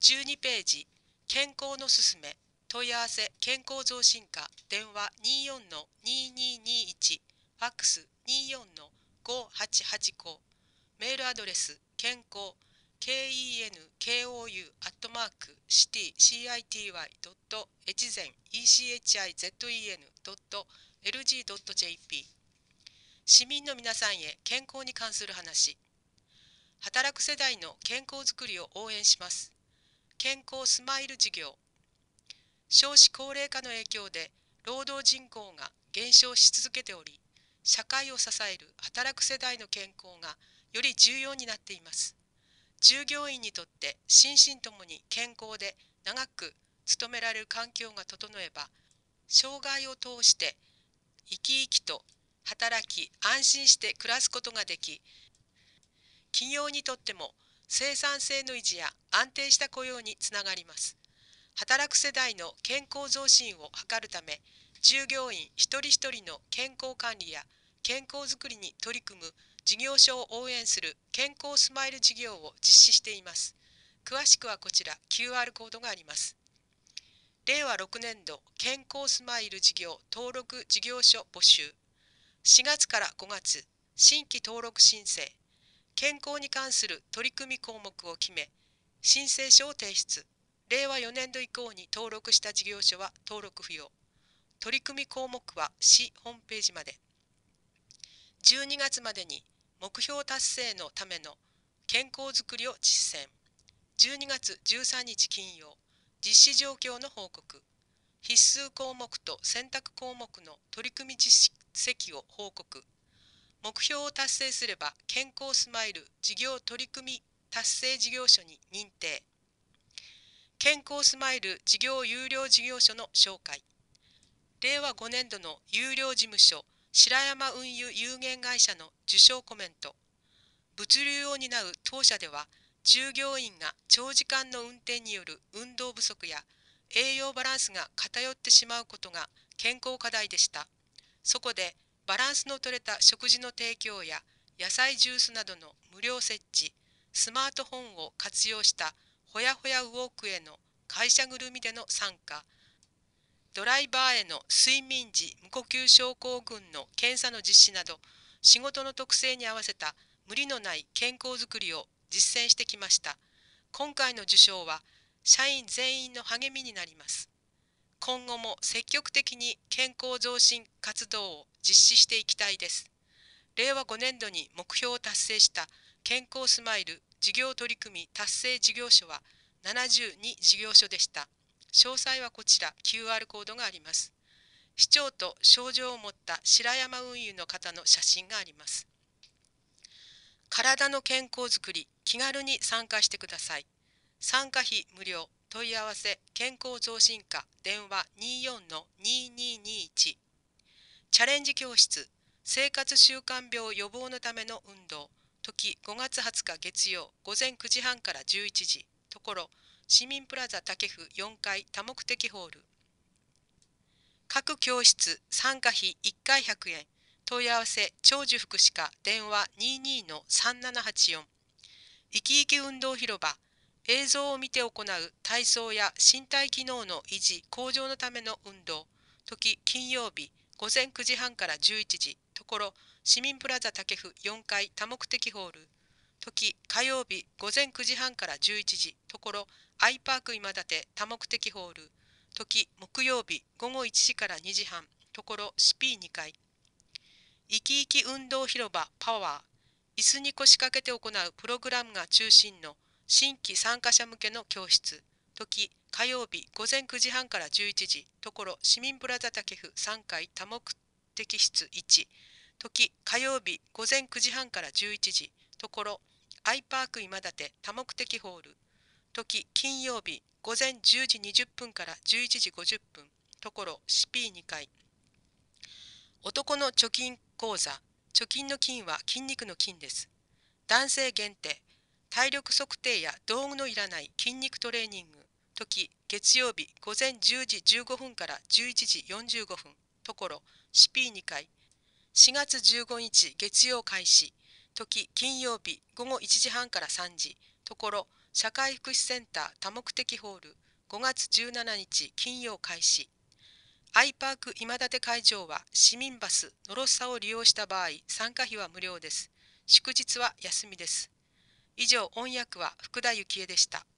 12ページ、健康のすすめ、問い合わせ健康増進課、電話24-2221、ファックス24-5885、メールアドレス健康、kenkou.city.echizen.lg.jp。 市民の皆さんへ健康に関する話。働く世代の健康づくりを応援します。健康スマイル事業。少子高齢化の影響で労働人口が減少し続けており、社会を支える働く世代の健康がより重要になっています。従業員にとって心身ともに健康で長く勤められる環境が整えば、生涯を通して生き生きと働き安心して暮らすことができ、企業にとっても生産性の維持や安定した雇用につながります。働く世代の健康増進を図るため、従業員一人一人の健康管理や健康づくりに取り組む事業所を応援する健康スマイル事業を実施しています。詳しくはこちら QR コードがあります。令和6年度健康スマイル事業登録事業所募集。4月から5月、新規登録申請。健康に関する取り組み項目を決め、申請書を提出。令和4年度以降に登録した事業所は登録不要。取り組み項目は市ホームページまで。12月までに目標達成のための健康づくりを実践。12月13日金曜、実施状況の報告。必須項目と選択項目の取り組み実績を報告。目標を達成すれば健康スマイル事業取り組み達成事業所に認定。健康スマイル事業有料事業所の紹介。令和5年度の有料事務所白山運輸有限会社の受賞コメント。物流を担う当社では、従業員が長時間の運転による運動不足や栄養バランスが偏ってしまうことが健康課題でした。そこでバランスの取れた食事の提供や野菜ジュースなどの無料設置、スマートフォンを活用したほやほやウォークへの会社ぐるみでの参加、ドライバーへの睡眠時無呼吸症候群の検査の実施など、仕事の特性に合わせた無理のない健康づくりを実践してきました。今回の受賞は社員全員の励みになります。今後も積極的に健康増進活動を実施していきたいです。令和5年度に目標を達成した健康スマイル事業取り組み達成事業所は72事業所でした。詳細はこちら QR コードがあります。市長と症状を持った白山運輸の方の写真があります。体の健康づくり、気軽に参加してください。参加費無料。問い合わせ健康増進課電話24-2221。チャレンジ教室生活習慣病予防のための運動。時5月20日月曜午前9時半から11時。ところ市民プラザ竹府4階多目的ホール。各教室参加費1回100円。問い合わせ長寿福祉課電話22-3784。生き生き運動広場映像を見て行う体操や身体機能の維持向上のための運動。時金曜日午前9時半から11時。ところ市民プラザ竹府4階多目的ホール。時火曜日午前9時半から11時。ところアイパーク今立多目的ホール。時木曜日午後1時から2時半。ところシピー2階。生き生き運動広場パワー椅子に腰掛けて行うプログラムが中心の新規参加者向けの教室。時火曜日午前9時半から11時。ところ市民プラザ竹府3階多目的室1。時火曜日午前9時半から11時。ところアイパーク今立多目的ホール。時金曜日午前10時20分から11時50分。ところシピー2階。男の貯金口座。貯金の金は筋肉の筋です。男性限定。体力測定や道具のいらない筋肉トレーニング。時月曜日午前10時15分から11時45分。ところシピー2階。4月15日月曜開始。時金曜日午後1時半から3時。ところ社会福祉センター多目的ホール5月17日金曜開始。アイパーク今立会場は市民バスのろさを利用した場合、参加費は無料です。祝日は休みです。以上、音訳は福田幸恵でした。